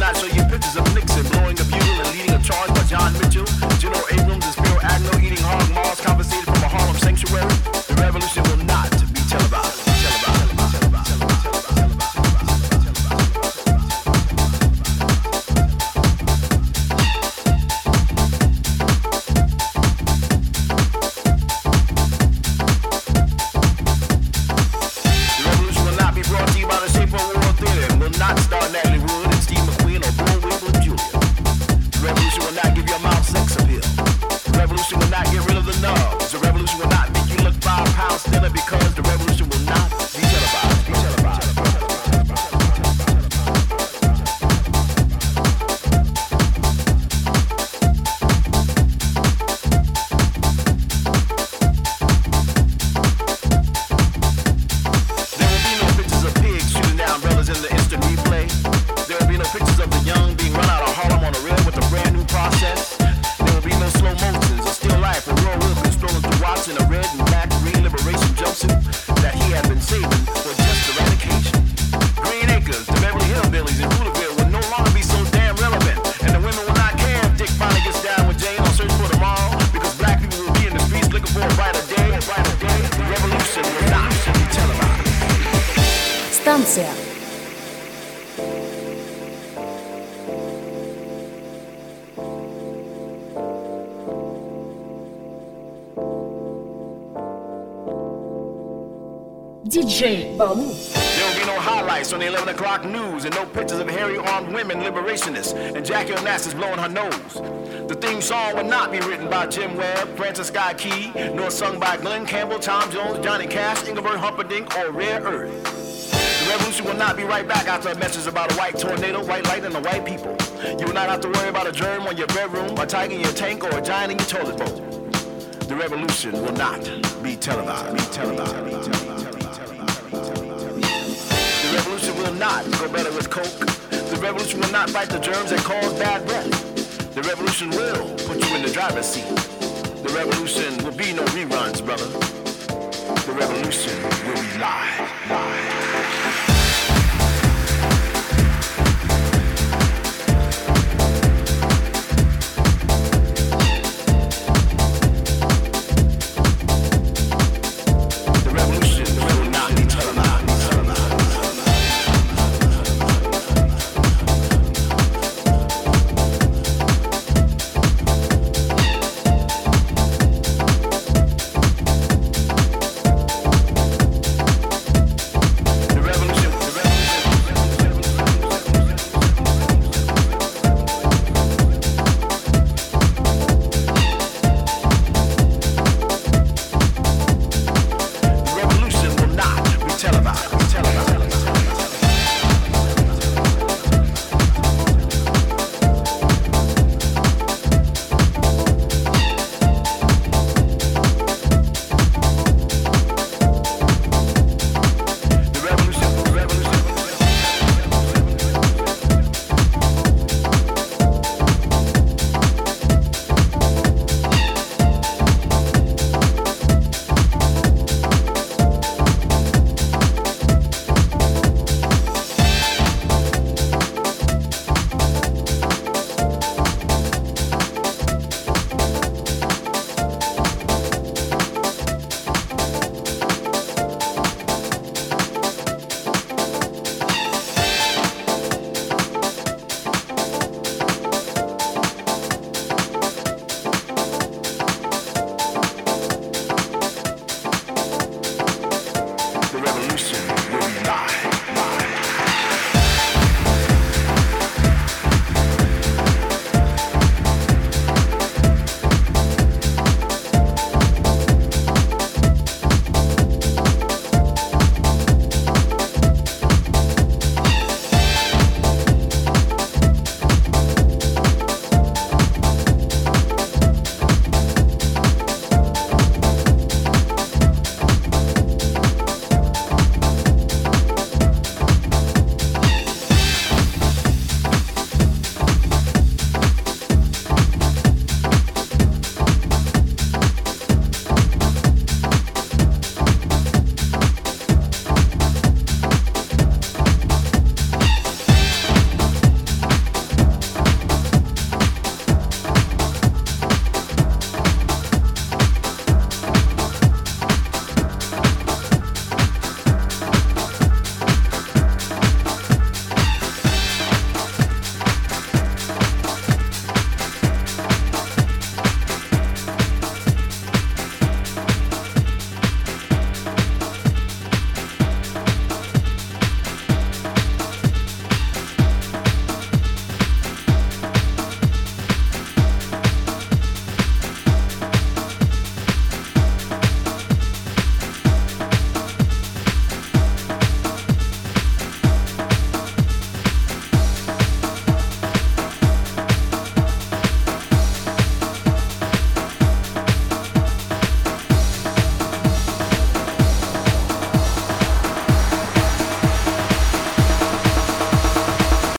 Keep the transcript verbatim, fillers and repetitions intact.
not show you pictures of Nixon blowing a bugle and leading a charge by John Mitchell, General Abrams and Spiro Agnew eating hog maws confiscated from a Harlem sanctuary. The revolution will not be televised. Станция. Диджей Балу. There will be no highlights on the eleven o'clock news and no pictures of hairy armed women liberationists and Jackie Onassis blowing her nose. The theme song will not be written by Jim Webb, Francis Scott Key, nor sung by Glenn Campbell, Tom Jones, Johnny Cash, Engelbert Humperdinck, or Rare Earth. The revolution will not be right back after a message about a white tornado, white light, and the white people. You will not have to worry about a germ on your bedroom, a tiger in your tank, or a giant in your toilet bowl. The revolution will not be televised. Be televised. Be televised. The revolution will not go better with coke. The revolution will not fight the germs that cause bad breath. The revolution will put you in the driver's seat. The revolution will be no reruns, brother. The revolution will be live, live.